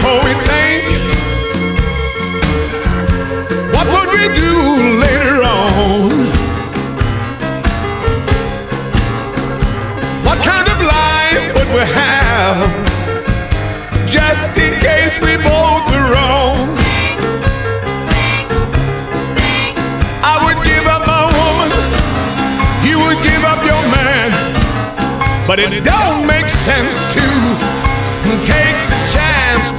before we think. What would we do later on? What kind of life would we have, just in case we both were wrong? I would give up my woman, you would give up your man, but it don't make sense to take